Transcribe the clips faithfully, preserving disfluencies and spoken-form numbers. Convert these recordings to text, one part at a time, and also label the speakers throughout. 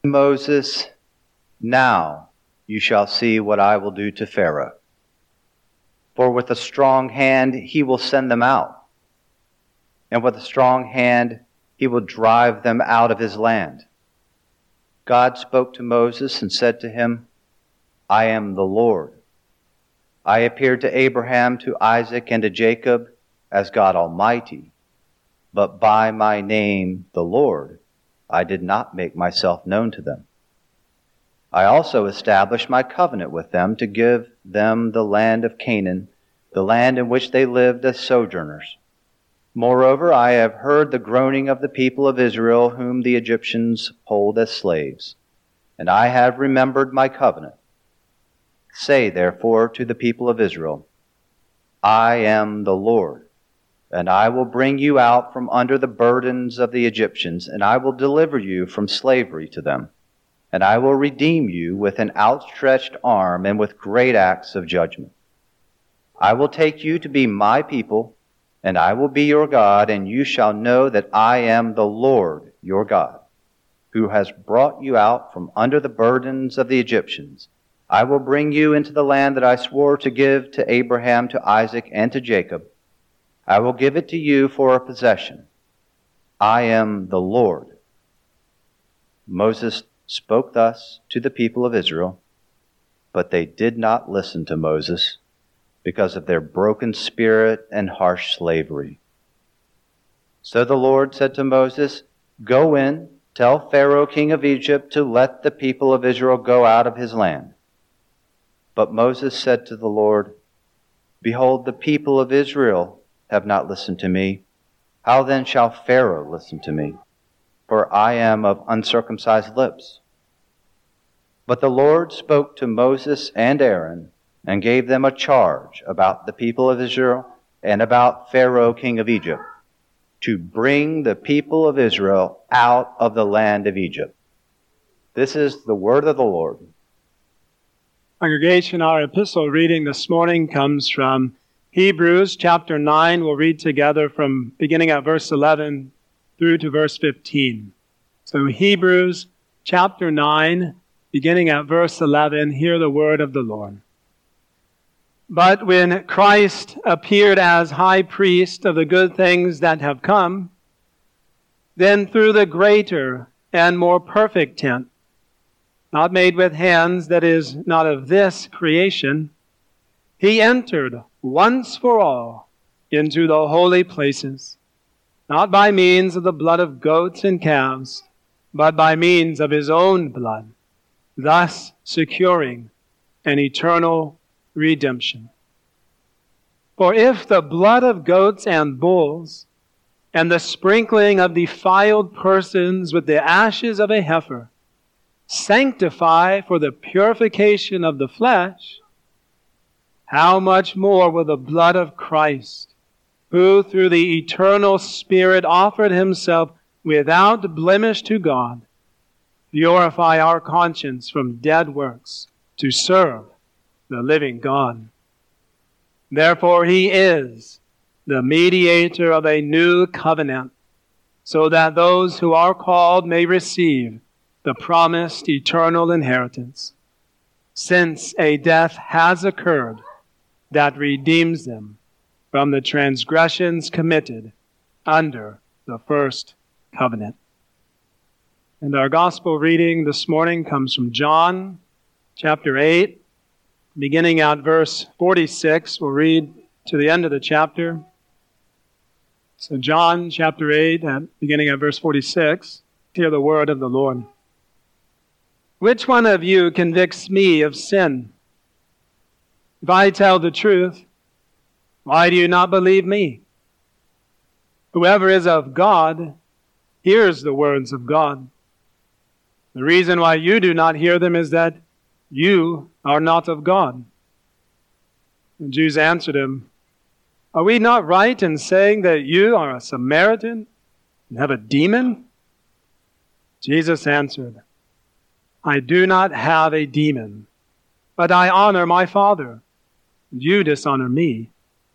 Speaker 1: Moses, now you shall see what I will do to Pharaoh. For with a strong hand he will send them out, and with a strong hand he will drive them out of his land. God spoke to Moses and said to him, I am the Lord. I appeared to Abraham, to Isaac, and to Jacob as God Almighty, but by my name, the Lord, I did not make myself known to them. I also established my covenant with them to give them the land of Canaan, the land in which they lived as sojourners. Moreover, I have heard the groaning of the people of Israel, whom the Egyptians hold as slaves, and I have remembered my covenant. Say, therefore, to the people of Israel, I am the Lord, and I will bring you out from under the burdens of the Egyptians, and I will deliver you from slavery to them. And I will redeem you with an outstretched arm and with great acts of judgment. I will take you to be my people, and I will be your God, and you shall know that I am the Lord your God, who has brought you out from under the burdens of the Egyptians. I will bring you into the land that I swore to give to Abraham, to Isaac, and to Jacob. I will give it to you for a possession. I am the Lord. Moses spoke thus to the people of Israel, but they did not listen to Moses because of their broken spirit and harsh slavery. So the Lord said to Moses, Go in, tell Pharaoh, king of Egypt, to let the people of Israel go out of his land. But Moses said to the Lord, Behold, the people of Israel have not listened to me. How then shall Pharaoh listen to me? For I am of uncircumcised lips. But the Lord spoke to Moses and Aaron and gave them a charge about the people of Israel and about Pharaoh, king of Egypt, to bring the people of Israel out of the land of Egypt. This is the word of the Lord.
Speaker 2: Congregation, our epistle reading this morning comes from Hebrews chapter nine. We'll read together from beginning at verse eleven through to verse fifteen. So Hebrews chapter nine, beginning at verse eleven, hear the word of the Lord. But when Christ appeared as high priest of the good things that have come, then through the greater and more perfect tent, not made with hands, that is, not of this creation, he entered once for all into the holy places, not by means of the blood of goats and calves, but by means of his own blood, thus securing an eternal redemption. For if the blood of goats and bulls and the sprinkling of defiled persons with the ashes of a heifer sanctify for the purification of the flesh, how much more will the blood of Christ, who through the eternal Spirit offered himself without blemish to God, purify our conscience from dead works to serve the living God. Therefore he is the mediator of a new covenant, so that those who are called may receive the promised eternal inheritance, since a death has occurred that redeems them from the transgressions committed under the first covenant. And our gospel reading this morning comes from John chapter eight, beginning at verse forty-six. We'll read to the end of the chapter. So John chapter eight, and beginning at verse forty-six, hear the word of the Lord. Which one of you convicts me of sin? If I tell the truth, why do you not believe me? Whoever is of God hears the words of God. The reason why you do not hear them is that you are not of God. The Jews answered him, Are we not right in saying that you are a Samaritan and have a demon? Jesus answered, I do not have a demon, but I honor my Father, and you dishonor me.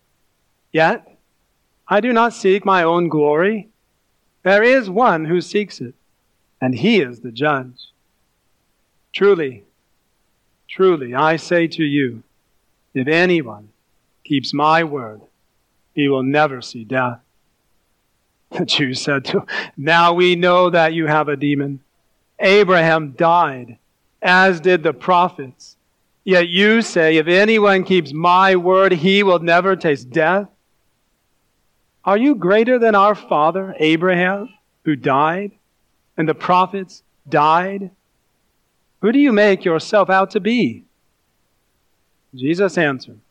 Speaker 2: Yet I do not seek my own glory. There is one who seeks it, and he is the judge. Truly, truly, I say to you, if anyone keeps my word, he will never see death. The Jews said to him, now we know that you have a demon. Abraham died, as did the prophets. Yet you say, if anyone keeps my word, he will never taste death. Are you greater than our father Abraham, who died, and the prophets died? Who do you make yourself out to be? Jesus answered,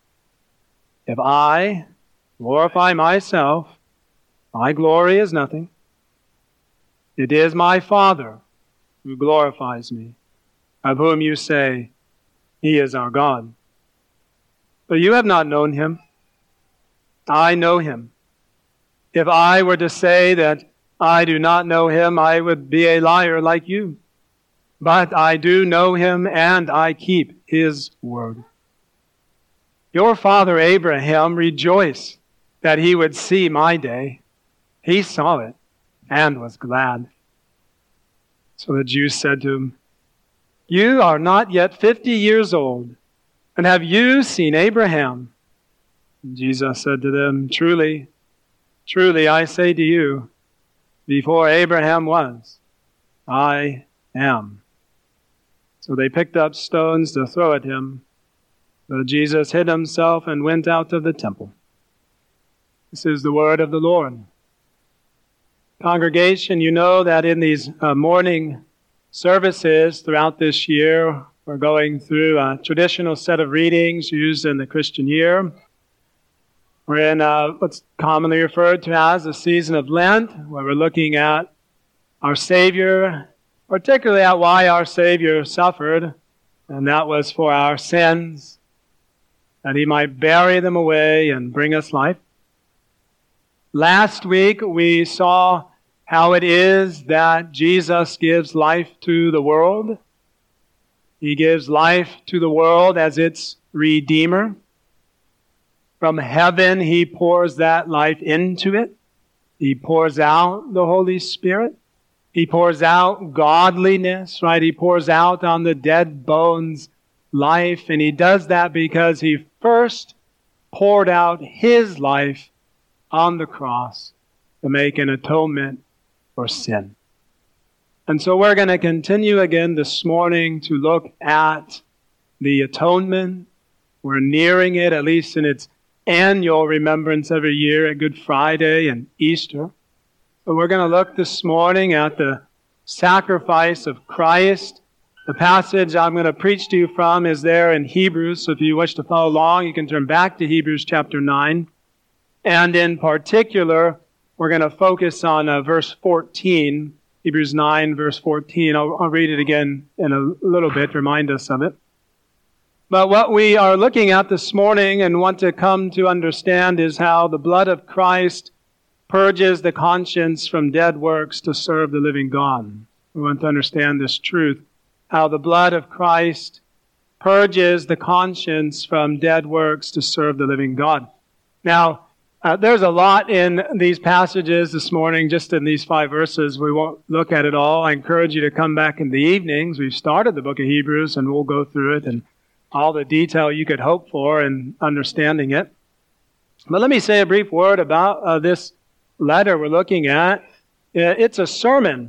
Speaker 2: if I glorify myself, my glory is nothing. It is my Father who glorifies me, of whom you say, he is our God. But you have not known him. I know him. If I were to say that I do not know him, I would be a liar like you. But I do know him, and I keep his word. Your father Abraham rejoiced that he would see my day. He saw it and was glad. So the Jews said to him, you are not yet fifty years old, and have you seen Abraham? And Jesus said to them, truly, truly I say to you, before Abraham was, I am. So they picked up stones to throw at him, but Jesus hid himself and went out of the temple. This is the word of the Lord. Congregation, you know that in these uh, morning services throughout this year, we're going through a traditional set of readings used in the Christian year. We're in uh, what's commonly referred to as the season of Lent, where we're looking at our Savior, particularly at why our Savior suffered, and that was for our sins, that he might bury them away and bring us life. Last week, we saw how it is that Jesus gives life to the world. He gives life to the world as its Redeemer. From heaven, he pours that life into it. He pours out the Holy Spirit. He pours out godliness, right? He pours out on the dead bones life. And he does that because he first poured out his life on the cross to make an atonement for sin. And so we're going to continue again this morning to look at the atonement. We're nearing it, at least in its annual remembrance every year at Good Friday and Easter. So we're going to look this morning at the sacrifice of Christ. The passage I'm going to preach to you from is there in Hebrews. So if you wish to follow along, you can turn back to Hebrews chapter nine. And in particular, we're going to focus on uh, verse fourteen, Hebrews nine, verse fourteen. I'll, I'll read it again in a little bit, remind us of it. But what we are looking at this morning and want to come to understand is how the blood of Christ purges the conscience from dead works to serve the living God. We want to understand this truth, how the blood of Christ purges the conscience from dead works to serve the living God. Now, Uh, there's a lot in these passages this morning, just in these five verses. We won't look at it all. I encourage you to come back in the evenings. We've started the book of Hebrews, and we'll go through it and all the detail you could hope for in understanding it. But let me say a brief word about uh, this letter we're looking at. It's a sermon.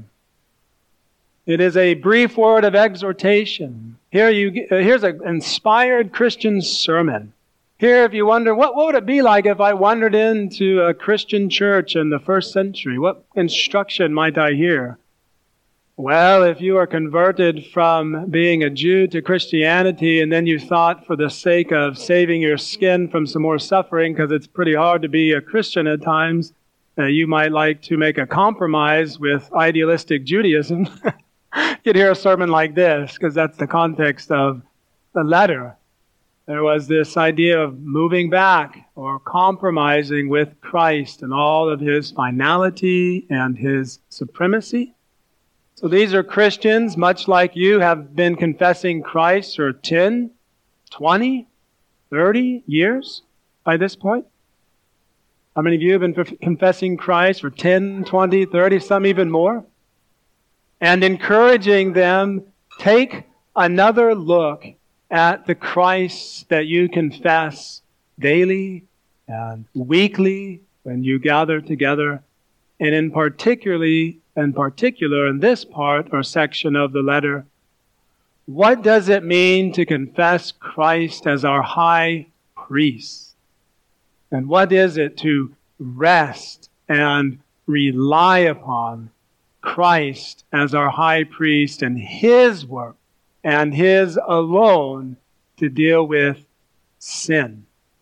Speaker 2: It is a brief word of exhortation. Here you, uh, here's an inspired Christian sermon. Here, if you wonder, what, what would it be like if I wandered into a Christian church in the first century? What instruction might I hear? Well, if you are converted from being a Jew to Christianity, and then you thought for the sake of saving your skin from some more suffering, because it's pretty hard to be a Christian at times, uh, you might like to make a compromise with idealistic Judaism. You'd hear a sermon like this, because that's the context of the letter. There was this idea of moving back or compromising with Christ and all of his finality and his supremacy. So these are Christians, much like you, have been confessing Christ for ten, twenty, thirty years by this point. How many of you have been confessing Christ for ten, twenty, thirty, some even more? And encouraging them, take another look at the Christ that you confess daily and weekly when you gather together, and in particularly, in particular in this part or section of the letter, what does it mean to confess Christ as our high priest? And what is it to rest and rely upon Christ as our high priest and His work and His alone to deal with sin?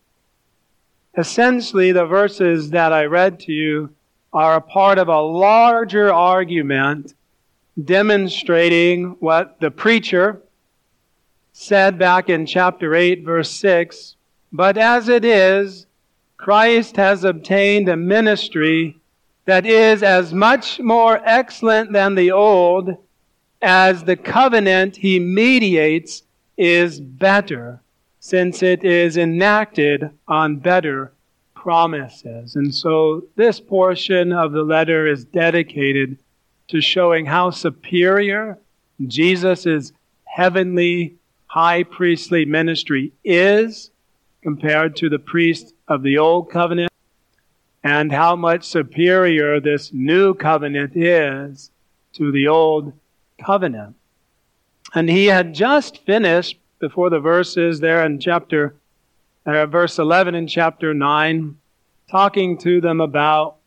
Speaker 2: Essentially, the verses that I read to you are a part of a larger argument demonstrating what the preacher said back in chapter eight, verse six. But as it is, Christ has obtained a ministry that is as much more excellent than the old as the covenant He mediates is better, since it is enacted on better promises. And so this portion of the letter is dedicated to showing how superior Jesus' heavenly high priestly ministry is compared to the priest of the old covenant, and how much superior this new covenant is to the old covenant. And he had just finished, before the verses there in chapter, uh, verse eleven in chapter nine, talking to them about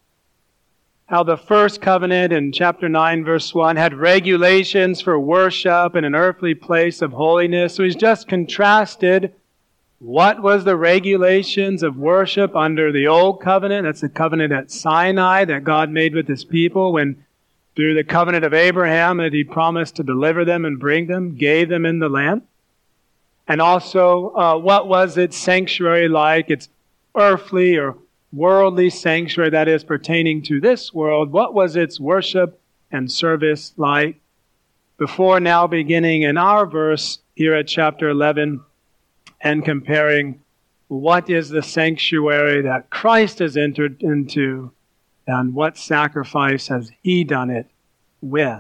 Speaker 2: how the first covenant in chapter nine, verse one, had regulations for worship in an earthly place of holiness. So he's just contrasted what was the regulations of worship under the old covenant. That's the covenant at Sinai that God made with His people when, through the covenant of Abraham, that He promised to deliver them and bring them, gave them in the land. And also, uh, what was its sanctuary like? Its earthly or worldly sanctuary, that is, pertaining to this world. What was its worship and service like? Before now beginning in our verse here at chapter eleven and comparing what is the sanctuary that Christ has entered into and what sacrifice has He done it with.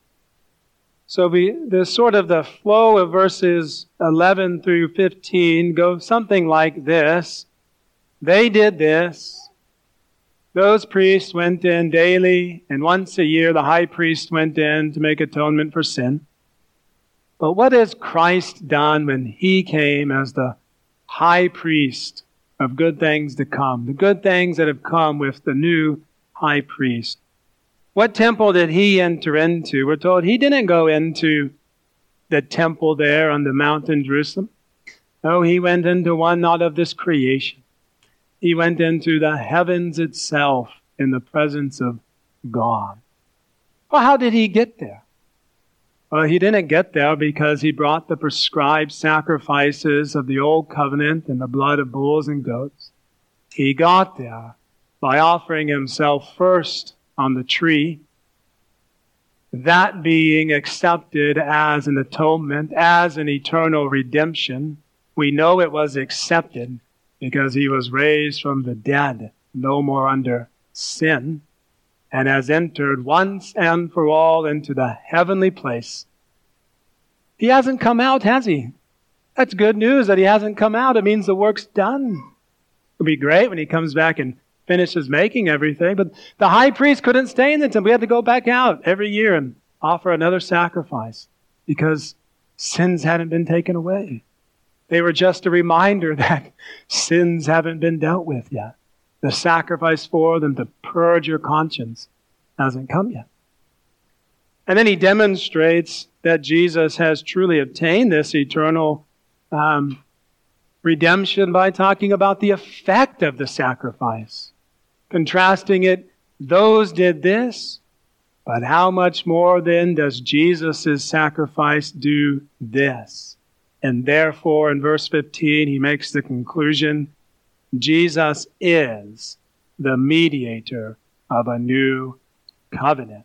Speaker 2: So we, the sort of the flow of verses eleven through fifteen goes something like this. They did this. Those priests went in daily, and once a year the high priest went in to make atonement for sin. But what has Christ done when He came as the high priest of good things to come? The good things that have come with the new high priest. What temple did He enter into? We're told He didn't go into the temple there on the mount in Jerusalem. No, He went into one not of this creation. He went into the heavens itself in the presence of God. Well, how did He get there? Well, He didn't get there because He brought the prescribed sacrifices of the old covenant and the blood of bulls and goats. He got there by offering Himself first on the tree, that being accepted as an atonement, as an eternal redemption. We know it was accepted because He was raised from the dead, no more under sin, and has entered once and for all into the heavenly place. He hasn't come out, has He? That's good news that He hasn't come out. It means the work's done. It'll be great when He comes back and finishes making everything, but the high priest couldn't stay in the temple. We had to go back out every year and offer another sacrifice because sins hadn't been taken away. They were just a reminder that sins haven't been dealt with yet. The sacrifice for them to purge your conscience hasn't come yet. And then He demonstrates that Jesus has truly obtained this eternal um, redemption by talking about the effect of the sacrifice. Contrasting it, those did this, but how much more then does Jesus' sacrifice do this? And therefore, in verse fifteen, He makes the conclusion, Jesus is the mediator of a new covenant.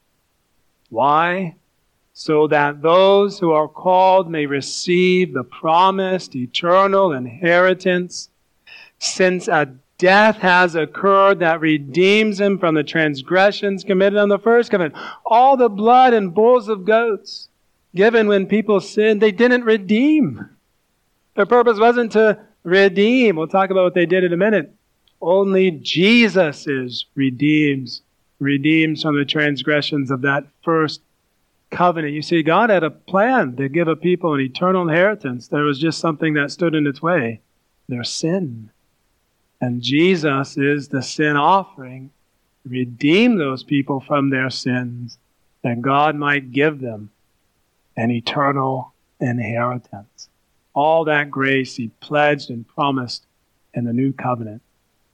Speaker 2: Why? So that those who are called may receive the promised eternal inheritance, since a death has occurred that redeems them from the transgressions committed on the first covenant. All the blood and bulls of goats given when people sinned. They didn't redeem. Their purpose wasn't to redeem. We'll talk about what they did in a minute. Only Jesus is redeems, redeems from the transgressions of that first covenant. You see, God had a plan to give a people an eternal inheritance. There was just something that stood in its way, their sin. And Jesus is the sin offering, redeem those people from their sins, that God might give them an eternal inheritance. All that grace He pledged and promised in the new covenant.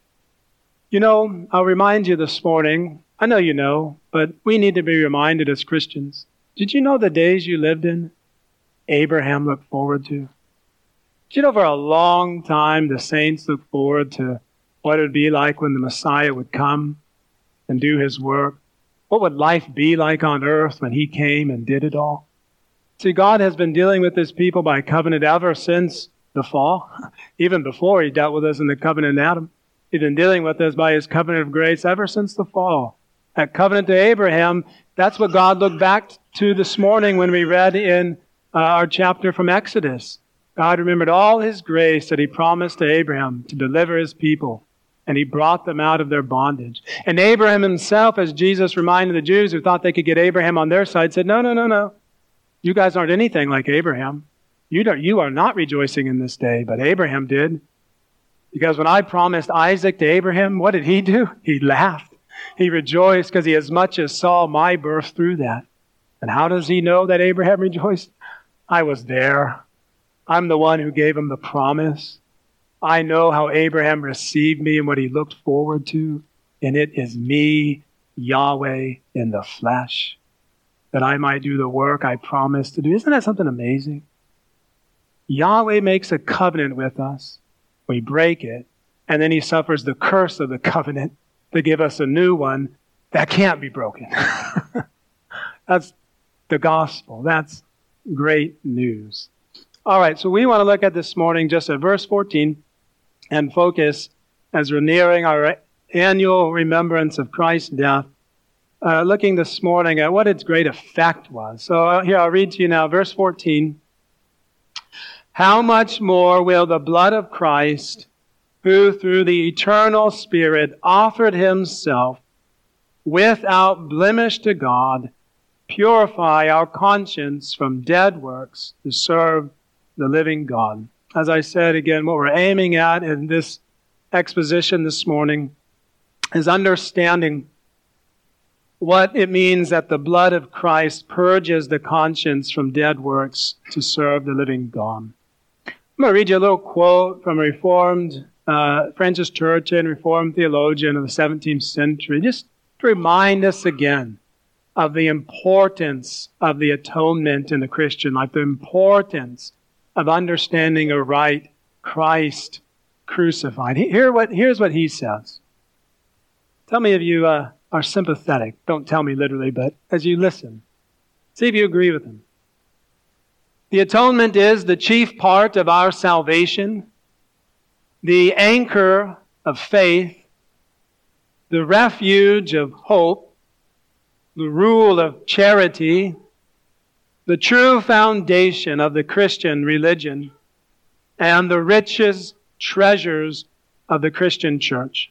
Speaker 2: You know, I'll remind you this morning, I know you know, but we need to be reminded as Christians. Did you know the days you lived in, Abraham looked forward to? Did you know for a long time the saints looked forward to what it would be like when the Messiah would come and do His work? What would life be like on earth when He came and did it all? See, God has been dealing with His people by covenant ever since the fall. Even before He dealt with us in the covenant in Adam. He's been dealing with us by His covenant of grace ever since the fall. That covenant to Abraham, that's what God looked back to this morning when we read in uh, our chapter from Exodus. God remembered all His grace that He promised to Abraham to deliver His people. And He brought them out of their bondage. And Abraham himself, as Jesus reminded the Jews who thought they could get Abraham on their side, said, no, no, no, no. You guys aren't anything like Abraham. You don't, you are not rejoicing in this day, but Abraham did. Because when I promised Isaac to Abraham, what did he do? He laughed. He rejoiced because he as much as saw my birth through that. And how does he know that Abraham rejoiced? I was there. I'm the one who gave him the promise. I know how Abraham received me and what he looked forward to. And it is me, Yahweh, in the flesh, that I might do the work I promised to do. Isn't that something amazing? Yahweh makes a covenant with us. We break it, and then He suffers the curse of the covenant to give us a new one that can't be broken. That's the gospel. That's great news. All right, so we want to look at this morning just at verse fourteen and focus as we're nearing our annual remembrance of Christ's death, uh, looking this morning at what its great effect was. So here, I'll read to you now, verse fourteen. How much more will the blood of Christ, who through the eternal Spirit offered Himself without blemish to God, purify our conscience from dead works to serve the living God. As I said again, what we're aiming at in this exposition this morning is understanding what it means that the blood of Christ purges the conscience from dead works to serve the living God. I'm going to read you a little quote from a Reformed uh, Francis Turretin, Reformed theologian of the seventeenth century, just to remind us again of the importance of the atonement in the Christian life, the importance of understanding aright Christ crucified. Here what, here's what he says. Tell me if you uh, are sympathetic. Don't tell me literally, but as you listen, see if you agree with him. The atonement is the chief part of our salvation, the anchor of faith, the refuge of hope, the rule of charity, the true foundation of the Christian religion, and the richest treasures of the Christian church.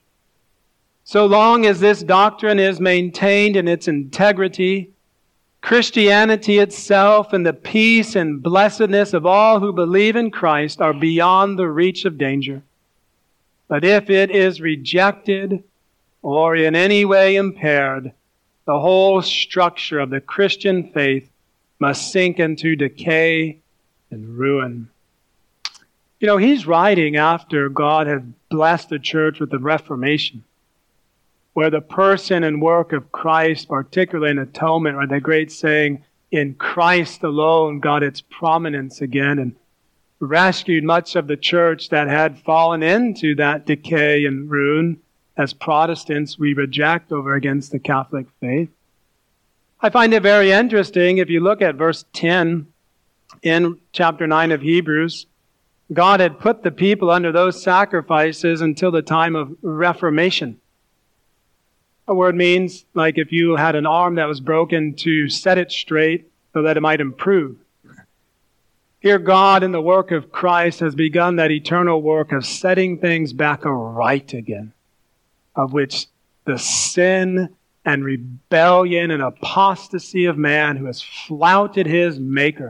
Speaker 2: So long as this doctrine is maintained in its integrity, Christianity itself and the peace and blessedness of all who believe in Christ are beyond the reach of danger. But if it is rejected or in any way impaired, the whole structure of the Christian faith must sink into decay and ruin. You know, he's writing after God had blessed the church with the Reformation, where the person and work of Christ, particularly in atonement, or the great saying, in Christ alone got its prominence again and rescued much of the church that had fallen into that decay and ruin. As Protestants, we reject over against the Catholic faith. I find it very interesting if you look at verse ten in chapter nine of Hebrews. God had put the people under those sacrifices until the time of Reformation. A word means like if you had an arm that was broken, to set it straight so that it might improve. Here God in the work of Christ has begun that eternal work of setting things back aright again, of which the sin and rebellion and apostasy of man who has flouted his Maker,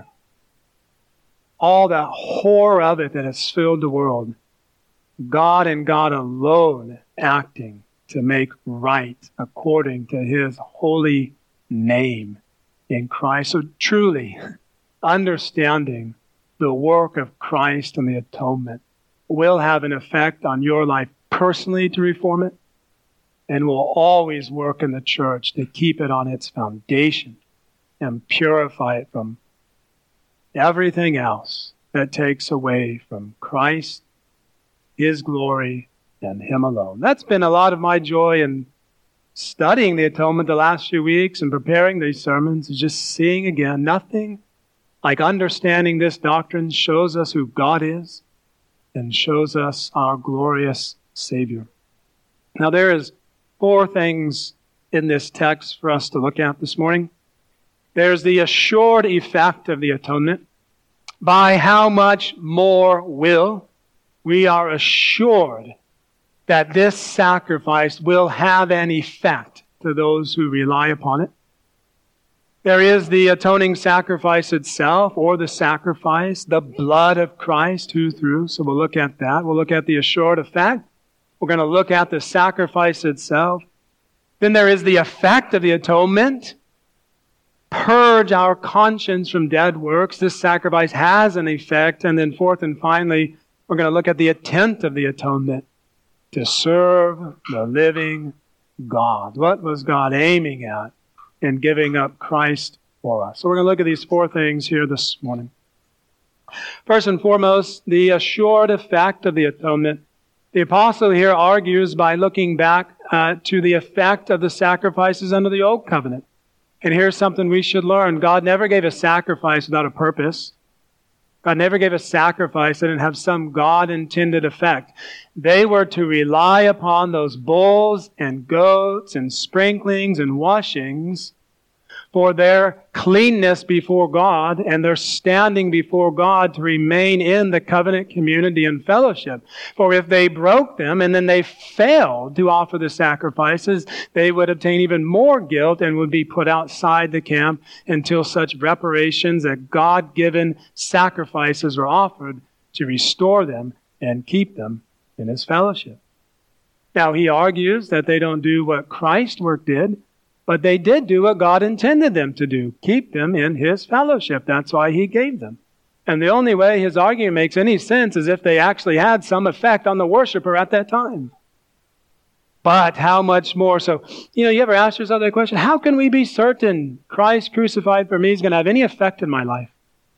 Speaker 2: all the horror of it that has filled the world, God and God alone acting to make right according to His holy name in Christ. So truly, understanding the work of Christ and the atonement will have an effect on your life personally to reform it, and will always work in the church to keep it on its foundation and purify it from everything else that takes away from Christ, His glory, and Him alone. That's been a lot of my joy in studying the atonement the last few weeks and preparing these sermons, is just seeing again nothing like understanding this doctrine shows us who God is and shows us our glorious Savior. Now there is four things in this text for us to look at this morning. There's the assured effect of the atonement. By how much more will we are assured that this sacrifice will have an effect to those who rely upon it. There is the atoning sacrifice itself, or the sacrifice, the blood of Christ, who through. So we'll look at that. We'll look at the assured effect. We're going to look at the sacrifice itself. Then there is the effect of the atonement. Purge our conscience from dead works. This sacrifice has an effect. And then fourth and finally, we're going to look at the intent of the atonement. To serve the living God. What was God aiming at in giving up Christ for us? So we're going to look at these four things here this morning. First and foremost, the assured effect of the atonement. The apostle here argues by looking back uh, to the effect of the sacrifices under the Old Covenant. And here's something we should learn. God never gave a sacrifice without a purpose. God never gave a sacrifice that didn't have some God-intended effect. They were to rely upon those bulls and goats and sprinklings and washings for their cleanness before God and their standing before God to remain in the covenant community and fellowship. For if they broke them and then they failed to offer the sacrifices, they would obtain even more guilt and would be put outside the camp until such reparations that God-given sacrifices were offered to restore them and keep them in His fellowship. Now, he argues that they don't do what Christ's work did, but they did do what God intended them to do, keep them in His fellowship. That's why He gave them. And the only way his argument makes any sense is if they actually had some effect on the worshiper at that time. But how much more? So, you know, you ever ask yourself that question? How can we be certain Christ crucified for me is going to have any effect in my life?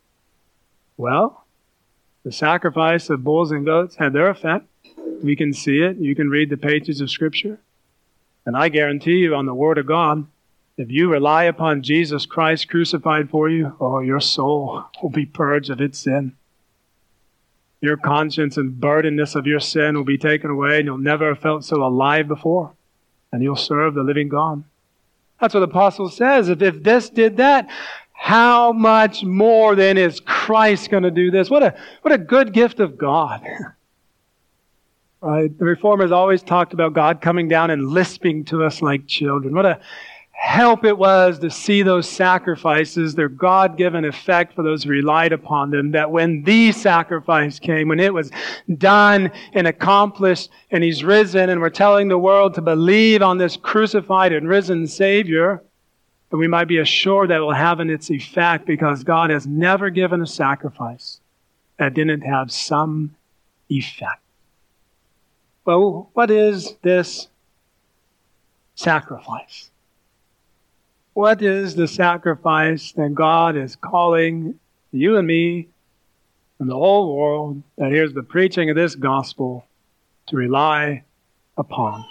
Speaker 2: Well, the sacrifice of bulls and goats had their effect. We can see it. You can read the pages of Scripture. And I guarantee you on the Word of God, if you rely upon Jesus Christ crucified for you, oh, your soul will be purged of its sin. Your conscience and burdenness of your sin will be taken away, and you'll never have felt so alive before. And you'll serve the living God. That's what the apostle says. If, if this did that, how much more then is Christ going to do this? What a, what a good gift of God. Right? The Reformers always talked about God coming down and lisping to us like children. What a help it was to see those sacrifices, their God-given effect for those who relied upon them, that when the sacrifice came, when it was done and accomplished, and He's risen, and we're telling the world to believe on this crucified and risen Savior, that we might be assured that it will have in its effect, because God has never given a sacrifice that didn't have some effect. Well, what is this sacrifice? What is the sacrifice that God is calling you and me and the whole world that hears the preaching of this gospel to rely upon?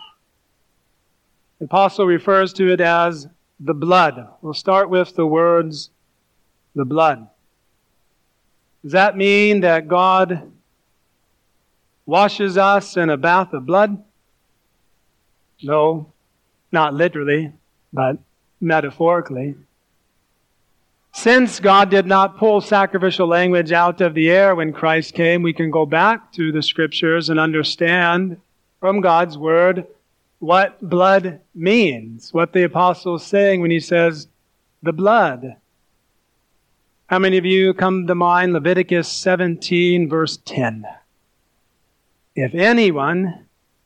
Speaker 2: The apostle refers to it as the blood. We'll start with the words, the blood. Does that mean that God washes us in a bath of blood? No, not literally, but metaphorically. Since God did not pull sacrificial language out of the air when Christ came, we can go back to the Scriptures and understand from God's Word what blood means, what the apostle is saying when he says, the blood. How many of you come to mind Leviticus seventeen, verse ten? If anyone,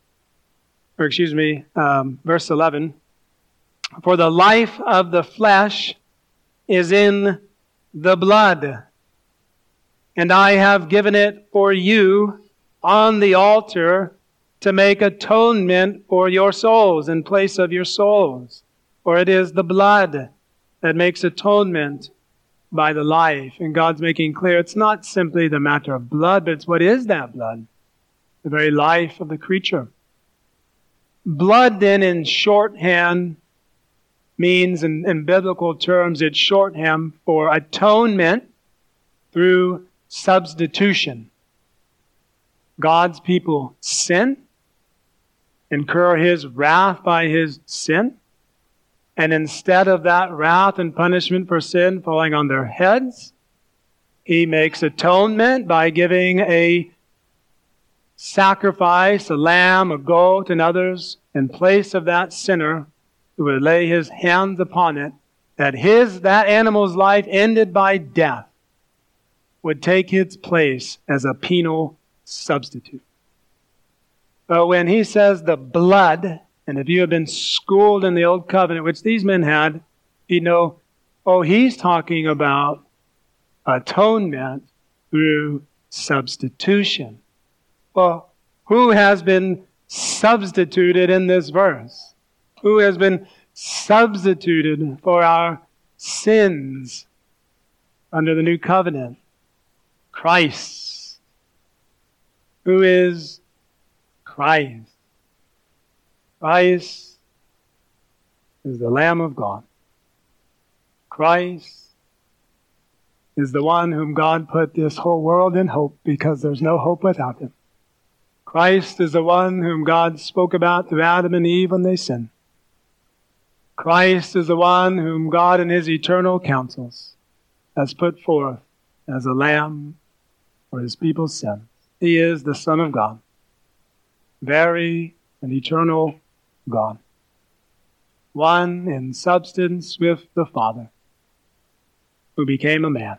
Speaker 2: or excuse me, um, verse eleven, for the life of the flesh is in the blood, and I have given it for you on the altar to make atonement for your souls in place of your souls. For it is the blood that makes atonement by the life. And God's making clear it's not simply the matter of blood, but it's what is that blood? The very life of the creature. Blood then in shorthand means, in, in biblical terms, it's shorthand for atonement through substitution. God's people sin, incur His wrath by His sin, and instead of that wrath and punishment for sin falling on their heads, He makes atonement by giving a sacrifice, a lamb, a goat, and others in place of that sinner who would lay his hands upon it, that his, that animal's life ended by death would take its place as a penal substitute. But when he says the blood, and if you have been schooled in the Old Covenant, which these men had, you know, oh, he's talking about atonement through substitution. Well, who has been substituted in this verse? Who has been substituted for our sins under the new covenant? Christ. Who is Christ? Christ is the Lamb of God. Christ is the one whom God put this whole world in hope, because there's no hope without Him. Christ is the one whom God spoke about to Adam and Eve when they sinned. Christ is the one whom God in His eternal counsels has put forth as a lamb for His people's sins. He is the Son of God, very and eternal God, one in substance with the Father, who became a man,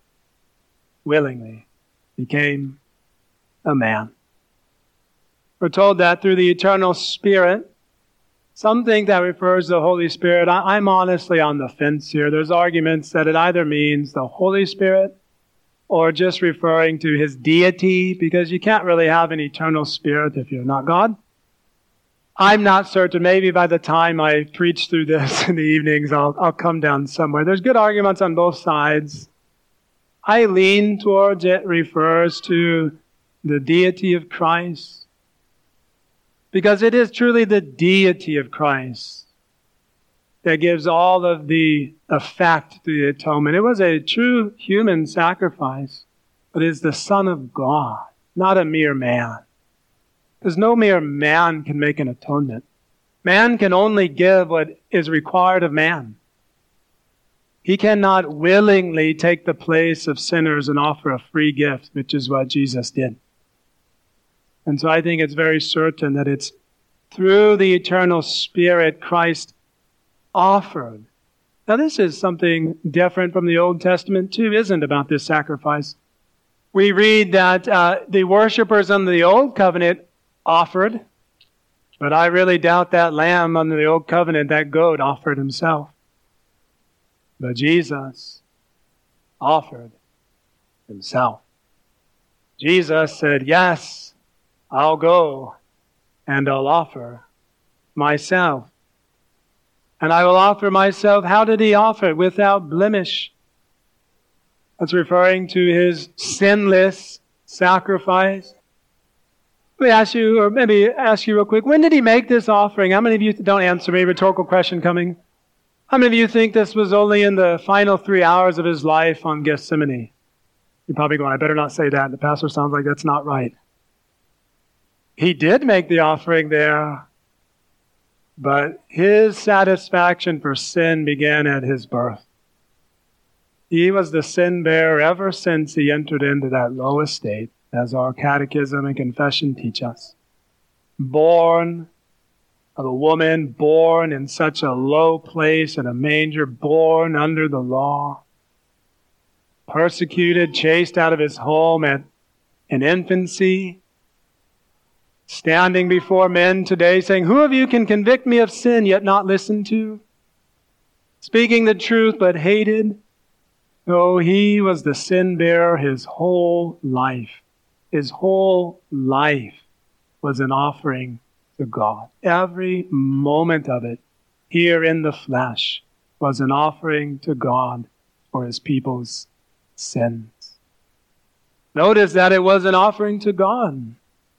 Speaker 2: willingly became a man. We're told that through the eternal Spirit. Some think that refers to the Holy Spirit. I, I'm honestly on the fence here. There's arguments that it either means the Holy Spirit or just referring to His deity, because you can't really have an eternal Spirit if you're not God. I'm not certain. Maybe by the time I preach through this in the evenings, I'll, I'll come down somewhere. There's good arguments on both sides. I lean towards it refers to the deity of Christ, because it is truly the deity of Christ that gives all of the effect to the atonement. It was a true human sacrifice, but it is the Son of God, not a mere man. Because no mere man can make an atonement. Man can only give what is required of man. He cannot willingly take the place of sinners and offer a free gift, which is what Jesus did. And so I think it's very certain that it's through the eternal Spirit Christ offered. Now this is something different from the Old Testament too, isn't it, about this sacrifice? We read that uh, the worshipers under the Old Covenant offered, but I really doubt that lamb under the Old Covenant, that goat, offered himself. But Jesus offered Himself. Jesus said, yes, I'll go and I'll offer myself. And I will offer myself. How did He offer it? Without blemish. That's referring to His sinless sacrifice. Let me ask you, or maybe ask you real quick, when did He make this offering? How many of you, don't answer me, rhetorical question coming. How many of you think this was only in the final three hours of His life on Gethsemane? You're probably going, I better not say that. The pastor sounds like that's not right. He did make the offering there, but His satisfaction for sin began at His birth. He was the sin bearer ever since he entered into that low estate, as our catechism and confession teach us. Born of a woman, born in such a low place in a manger, born under the law, persecuted, chased out of his home at in infancy, standing before men today saying, "Who of you can convict me of sin yet not listen to?" Speaking the truth but hated. Oh, he was the sin bearer his whole life. His whole life was an offering to God. Every moment of it, here in the flesh, was an offering to God for his people's sins. Notice that it was an offering to God.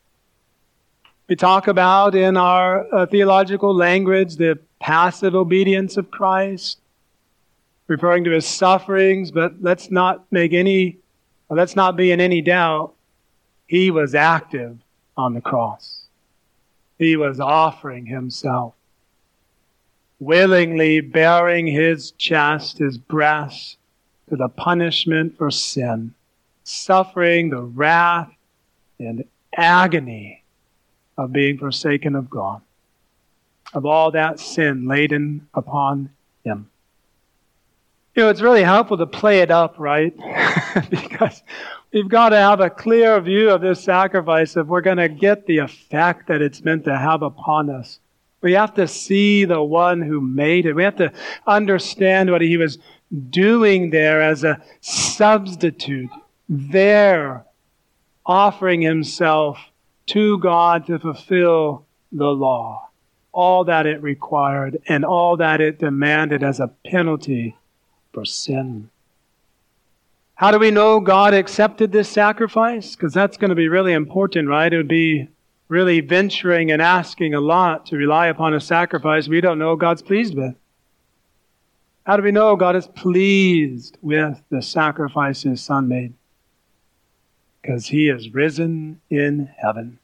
Speaker 2: We talk about in our uh, theological language the passive obedience of Christ, referring to his sufferings, but let's not make any, let's not be in any doubt, he was active on the cross. He was offering himself, willingly bearing his chest, his breast, to the punishment for sin, suffering the wrath and agony of being forsaken of God, of all that sin laden upon him. You know, it's really helpful to play it up, right? Because we've got to have a clear view of this sacrifice if we're going to get the effect that it's meant to have upon us. We have to see the one who made it. We have to understand what he was doing there as a substitute, there offering himself to God to fulfill the law, all that it required and all that it demanded as a penalty for sin. How do we know God accepted this sacrifice? Because that's going to be really important, right? It would be really venturing and asking a lot to rely upon a sacrifice we don't know God's pleased with. How do we know God is pleased with the sacrifice his Son made? Because he is risen in heaven,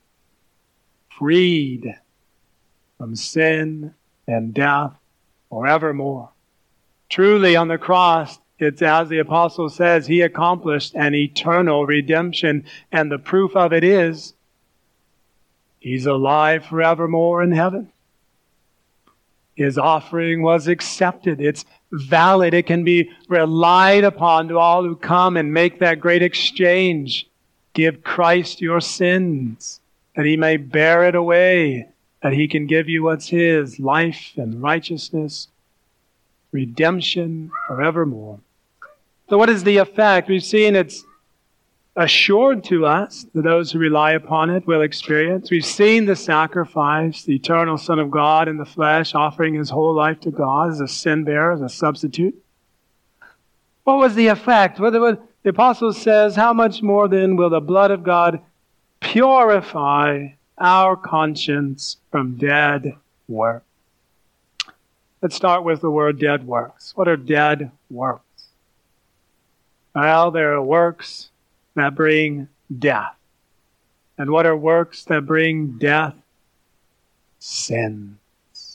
Speaker 2: freed from sin and death forevermore. Truly, on the cross, it's as the apostle says, he accomplished an eternal redemption. And the proof of it is, he's alive forevermore in heaven. His offering was accepted. It's valid. It can be relied upon to all who come and make that great exchange. Give Christ your sins, that he may bear it away, that he can give you what's his, life and righteousness, redemption forevermore. So what is the effect? We've seen it's assured to us that those who rely upon it will experience. We've seen the sacrifice, the eternal Son of God in the flesh, offering his whole life to God as a sin bearer, as a substitute. What was the effect? What the, the apostle says, how much more then will the blood of God purify our conscience from dead works? Let's start with the word dead works. What are dead works? Well, there are works that bring death. And what are works that bring death? Sins.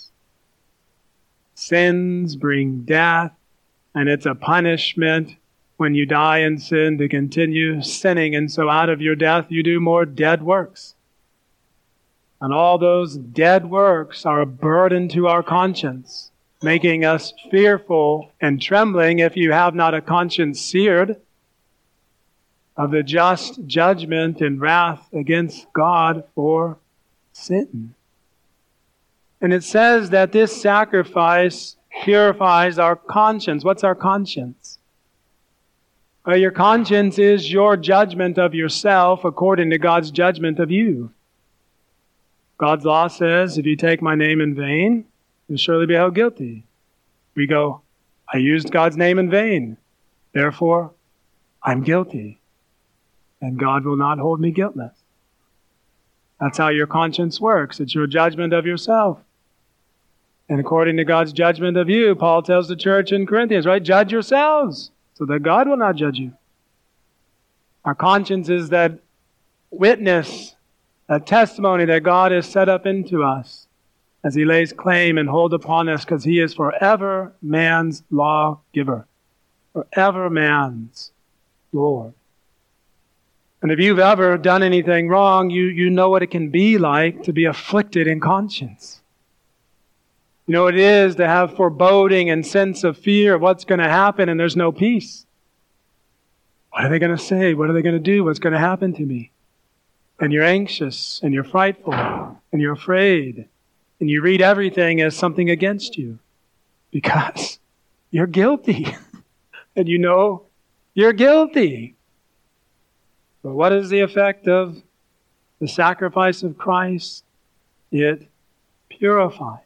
Speaker 2: Sins bring death, and it's a punishment when you die in sin to continue sinning. And so out of your death, you do more dead works. And all those dead works are a burden to our conscience, making us fearful and trembling, if you have not a conscience seared, of the just judgment and wrath against God for sin. And it says that this sacrifice purifies our conscience. What's our conscience? Well, your conscience is your judgment of yourself according to God's judgment of you. God's law says, if you take my name in vain, you'll surely be held guilty. We go, I used God's name in vain. Therefore, I'm guilty. And God will not hold me guiltless. That's how your conscience works. It's your judgment of yourself. And according to God's judgment of you, Paul tells the church in Corinthians, right? Judge yourselves so that God will not judge you. Our conscience is that witness, that testimony that God has set up into us as he lays claim and hold upon us, because he is forever man's lawgiver. or ever man's Lord. And if you've ever done anything wrong, you, you know what it can be like to be afflicted in conscience. You know what it is to have foreboding and sense of fear of what's going to happen, and there's no peace. What are they going to say? What are they going to do? What's going to happen to me? And you're anxious, and you're frightful, and you're afraid, and you read everything as something against you because you're guilty. And you know you're guilty. But what is the effect of the sacrifice of Christ? It purifies.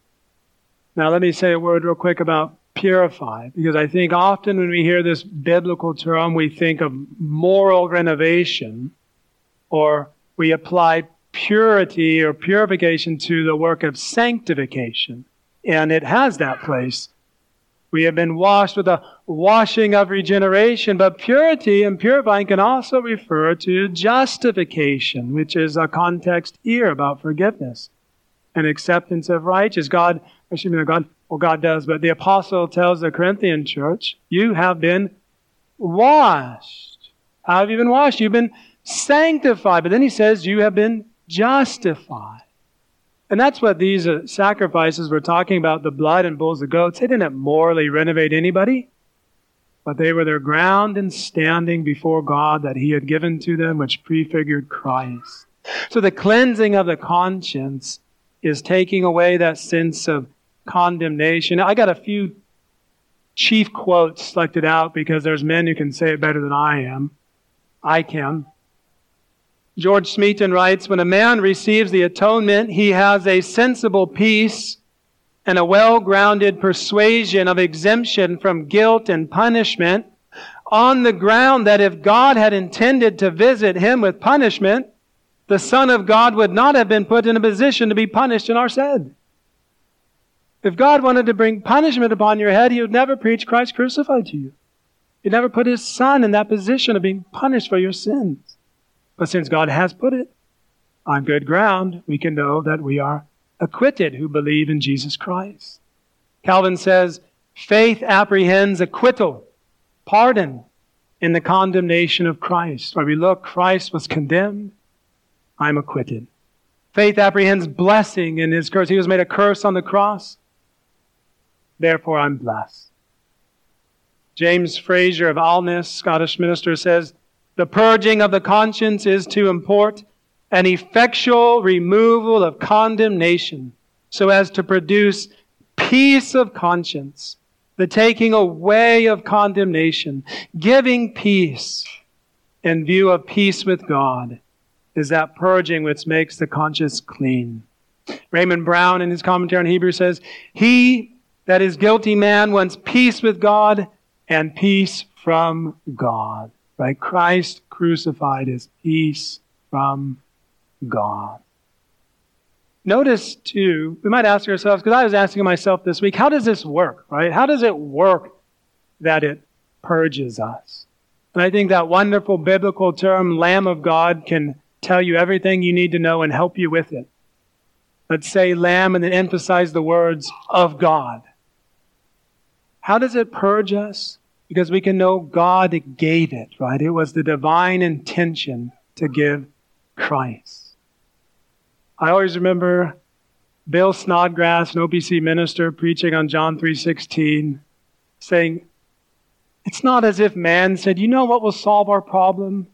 Speaker 2: Now let me say a word real quick about purify, because I think often when we hear this biblical term, we think of moral renovation, or we apply purity or purification to the work of sanctification. And it has that place. We have been washed with a washing of regeneration, but purity and purifying can also refer to justification, which is a context here about forgiveness and acceptance of righteousness. God, excuse me, God, well, God does, but the apostle tells the Corinthian church, you have been washed. How have you been washed? You've been sanctified. But then he says you have been justified. And that's what these uh, sacrifices were talking about, the blood and bulls and goats. They didn't morally renovate anybody, but they were their ground and standing before God that he had given to them, which prefigured Christ. So the cleansing of the conscience is taking away that sense of condemnation. I got a few chief quotes selected out because there's men who can say it better than I am. I can. George Smeaton writes, when a man receives the atonement, he has a sensible peace and a well-grounded persuasion of exemption from guilt and punishment on the ground that if God had intended to visit him with punishment, the Son of God would not have been put in a position to be punished in our stead. If God wanted to bring punishment upon your head, he would never preach Christ crucified to you. He'd never put his Son in that position of being punished for your sins. But since God has put it on good ground, we can know that we are acquitted who believe in Jesus Christ. Calvin says, faith apprehends acquittal, pardon, in the condemnation of Christ. Where we look, Christ was condemned, I'm acquitted. Faith apprehends blessing in his curse. He was made a curse on the cross. Therefore, I'm blessed. James Fraser of Alness, Scottish minister, says, the purging of the conscience is to import an effectual removal of condemnation so as to produce peace of conscience, the taking away of condemnation, giving peace in view of peace with God is that purging which makes the conscience clean. Raymond Brown in his commentary on Hebrews says, he that is guilty man wants peace with God and peace from God. Right? Christ crucified is peace from God. Notice, too, we might ask ourselves, because I was asking myself this week, how does this work, right? How does it work that it purges us? And I think that wonderful biblical term, Lamb of God, can tell you everything you need to know and help you with it. Let's say Lamb and then emphasize the words of God. How does it purge us? Because we can know God gave it, right? It was the divine intention to give Christ. I always remember Bill Snodgrass, an O P C minister, preaching on John three sixteen, saying, it's not as if man said, you know what will solve our problem?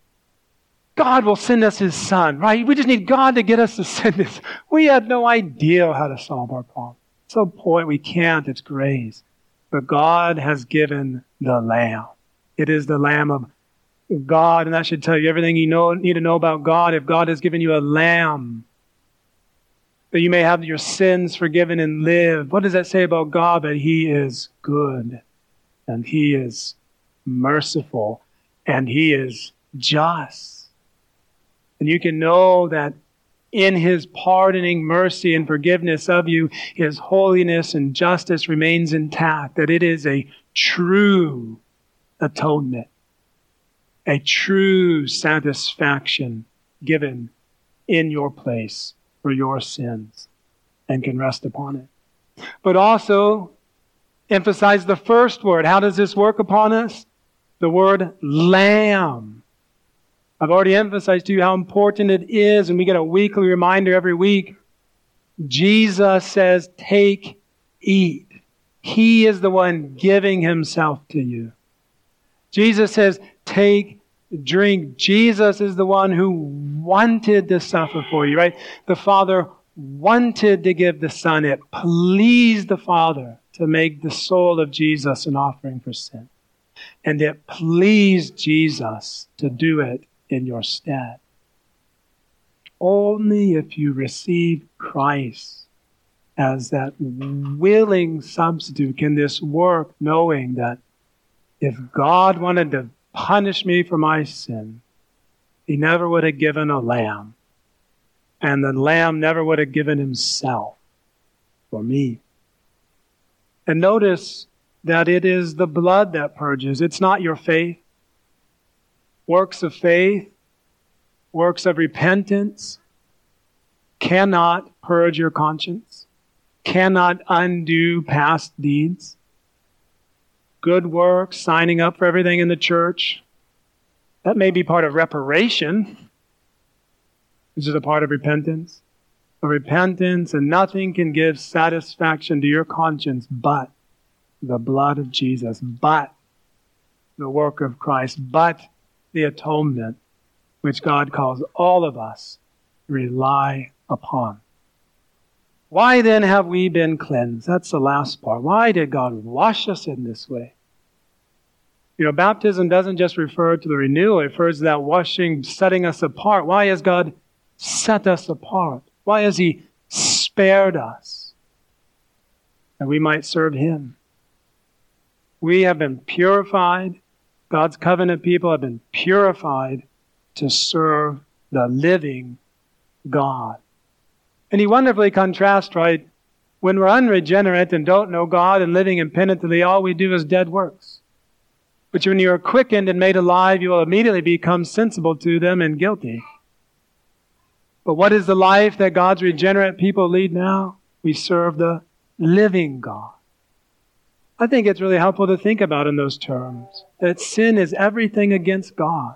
Speaker 2: God will send us his Son, right? We just need God to get us to send this. We had no idea how to solve our problem. At some point we can't, it's grace. But God has given the Lamb. It is the Lamb of God, and that should tell you everything you know, need to know about God. If God has given you a Lamb, that you may have your sins forgiven and live. What does that say about God? That he is good, and he is merciful, and he is just. And you can know that in his pardoning mercy and forgiveness of you, his holiness and justice remains intact, that it is a true atonement, a true satisfaction given in your place for your sins and can rest upon it. But also, emphasize the first word. How does this work upon us? The word lamb. I've already emphasized to you how important it is, and we get a weekly reminder every week. Jesus says, take, eat. He is the one giving himself to you. Jesus says, take, drink. Jesus is the one who wanted to suffer for you, right? The Father wanted to give the Son. It pleased the Father to make the soul of Jesus an offering for sin. And it pleased Jesus to do it in your stead. Only if you receive Christ as that willing substitute can this work, knowing that if God wanted to punish me for my sin, he never would have given a lamb. And the lamb never would have given himself for me. And notice that it is the blood that purges. It's not your faith. Works of faith, works of repentance cannot purge your conscience, cannot undo past deeds. Good works, signing up for everything in the church, that may be part of reparation, which is a part of repentance. Of repentance, and nothing can give satisfaction to your conscience but the blood of Jesus, but the work of Christ, but the atonement which God calls all of us to rely upon. Why then have we been cleansed? That's the last part. Why did God wash us in this way? You know, baptism doesn't just refer to the renewal. It refers to that washing, setting us apart. Why has God set us apart? Why has he spared us? That we might serve him. We have been purified. God's covenant people have been purified to serve the living God. And he wonderfully contrasts, right? When we're unregenerate and don't know God and living impenitently, all we do is dead works. But when you are quickened and made alive, you will immediately become sensible to them and guilty. But what is the life that God's regenerate people lead now? We serve the living God. I think it's really helpful to think about in those terms, that sin is everything against God.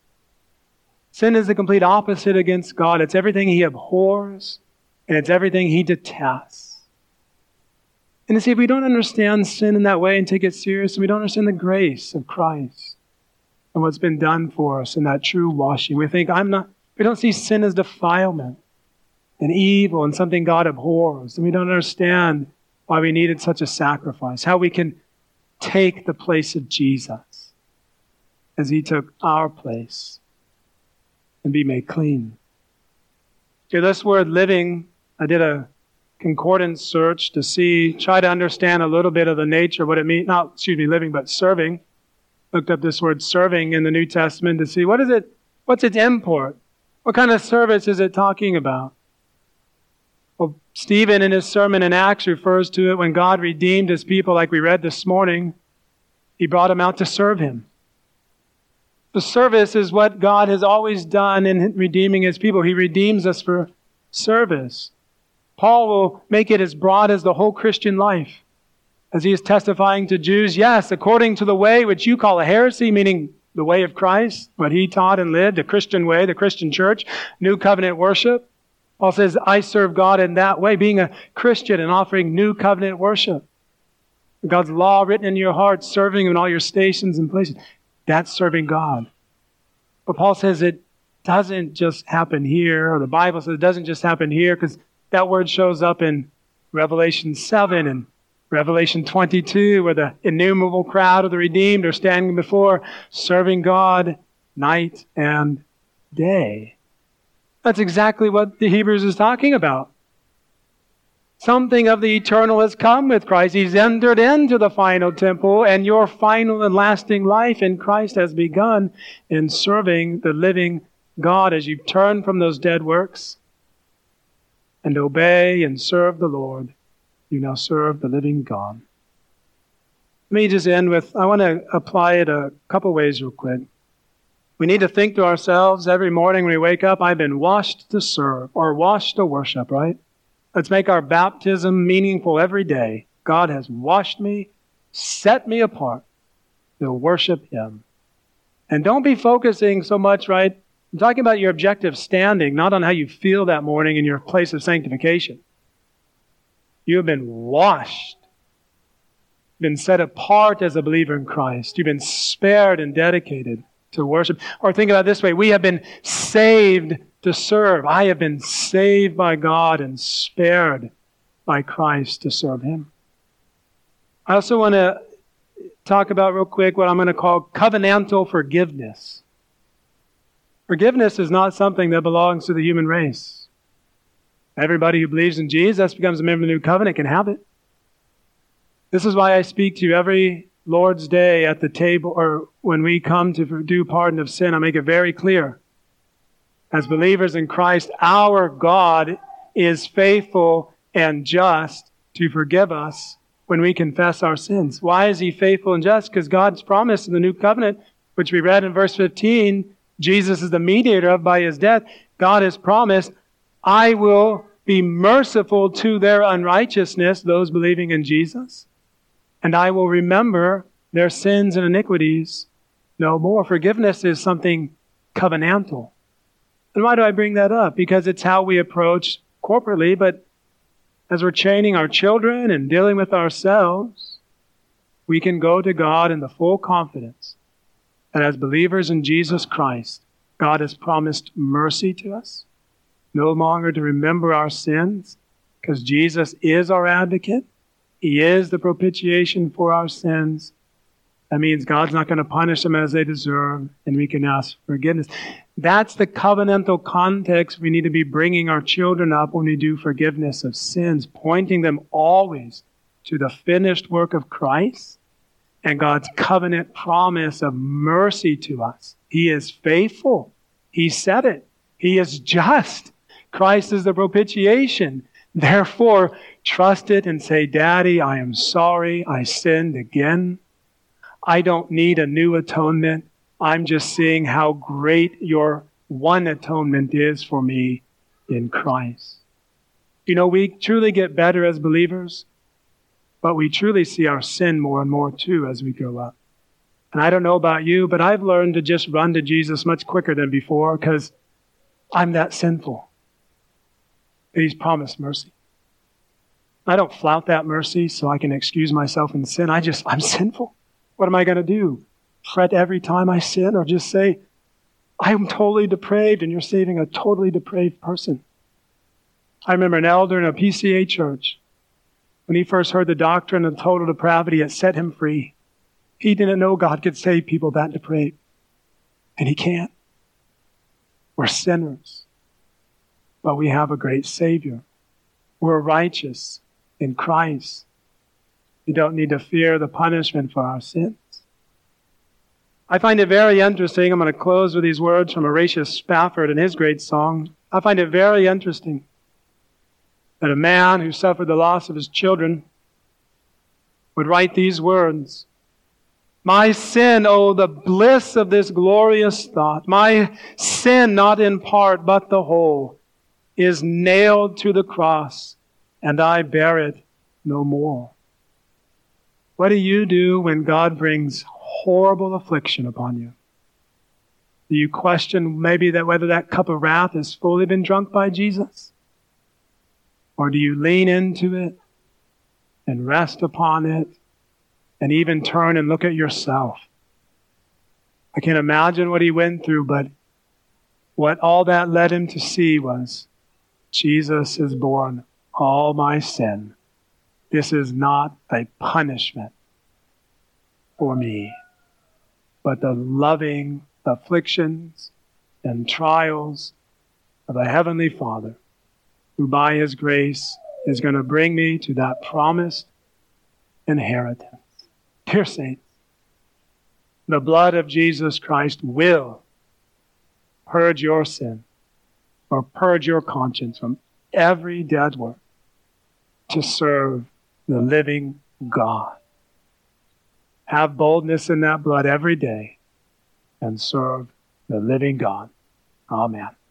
Speaker 2: Sin is the complete opposite against God. It's everything he abhors, and it's everything he detests. And you see, if we don't understand sin in that way and take it seriously, we don't understand the grace of Christ and what's been done for us in that true washing. We think, I'm not, we don't see sin as defilement and evil and something God abhors. And we don't understand why we needed such a sacrifice, how we can take the place of Jesus as he took our place and be made clean. Okay, this word living, I did a concordance search to see, try to understand a little bit of the nature of what it means, not, excuse me, living, but serving. Looked up this word serving in the New Testament to see what is it, what's its import? What kind of service is it talking about? Well, Stephen in his sermon in Acts refers to it when God redeemed his people, like we read this morning. He brought them out to serve him. The service is what God has always done in redeeming his people. He redeems us for service. Paul will make it as broad as the whole Christian life, as he is testifying to Jews, yes, according to the way which you call a heresy, meaning the way of Christ, what he taught and lived, the Christian way, the Christian church, new covenant worship. Paul says, I serve God in that way, being a Christian and offering new covenant worship. God's law written in your heart, serving in all your stations and places. That's serving God. But Paul says it doesn't just happen here, or the Bible says it doesn't just happen here, because that word shows up in Revelation seven and Revelation twenty-two, where the innumerable crowd of the redeemed are standing before, serving God night and day. That's exactly what the Hebrews is talking about. Something of the eternal has come with Christ. He's entered into the final temple, and your final and lasting life in Christ has begun in serving the living God as you turn from those dead works and obey and serve the Lord. You now serve the living God. Let me just end with, I want to apply it a couple ways real quick. We need to think to ourselves every morning when we wake up, I've been washed to serve or washed to worship, right? Let's make our baptism meaningful every day. God has washed me set me apart to worship him. And don't be focusing so much, right? I'm talking about your objective standing, not on how you feel that morning in your place of sanctification. You have been washed, been set apart as a believer in Christ. You've been spared and dedicated to worship. Or think about it this way, we have been saved to serve. I have been saved by God and spared by Christ to serve him. I also want to talk about real quick what I'm going to call covenantal forgiveness. Forgiveness is not something that belongs to the human race. Everybody who believes in Jesus becomes a member of the new covenant can have it. This is why I speak to you every Lord's Day at the table, or when we come to do pardon of sin. I make it very clear. As believers in Christ, our God is faithful and just to forgive us when we confess our sins. Why is he faithful and just? Because God's promised in the new covenant, which we read in verse fifteen, Jesus is the mediator of by his death. God has promised, I will be merciful to their unrighteousness, those believing in Jesus, and I will remember their sins and iniquities no more. Forgiveness is something covenantal. And why do I bring that up? Because it's how we approach corporately, but as we're training our children and dealing with ourselves, we can go to God in the full confidence that as believers in Jesus Christ, God has promised mercy to us, no longer to remember our sins, because Jesus is our advocate. He is the propitiation for our sins. That means God's not going to punish them as they deserve, and we can ask forgiveness. That's the covenantal context we need to be bringing our children up when we do forgiveness of sins, pointing them always to the finished work of Christ and God's covenant promise of mercy to us. He is faithful. He said it. He is just. Christ is the propitiation. Therefore, trust it and say, Daddy, I am sorry. I sinned again. I don't need a new atonement. I'm just seeing how great your one atonement is for me in Christ. You know, we truly get better as believers, but we truly see our sin more and more too as we grow up. And I don't know about you, but I've learned to just run to Jesus much quicker than before because I'm that sinful. And he's promised mercy. I don't flout that mercy so I can excuse myself in sin. I just, I'm sinful. What am I going to do? Fret every time I sin, or just say, I'm totally depraved, and you're saving a totally depraved person? I remember an elder in a P C A church. When he first heard the doctrine of total depravity, it set him free. He didn't know God could save people that depraved. And he can't. We're sinners. But we have a great Savior. We're righteous in Christ. We don't need to fear the punishment for our sins. I find it very interesting. I'm going to close with these words from Horatius Spafford in his great song. I find it very interesting that a man who suffered the loss of his children would write these words. My sin, oh, the bliss of this glorious thought. My sin, not in part, but the whole, is nailed to the cross, and I bear it no more. What do you do when God brings horrible affliction upon you? Do you question maybe that whether that cup of wrath has fully been drunk by Jesus? Or do you lean into it and rest upon it and even turn and look at yourself? I can't imagine what he went through, but what all that led him to see was Jesus has borne all my sin. This is not a punishment for me, but the loving afflictions and trials of a heavenly Father who by his grace is going to bring me to that promised inheritance. Dear saints, the blood of Jesus Christ will purge your sin or purge your conscience from every dead work to serve the living God. Have boldness in that blood every day and serve the living God. Amen.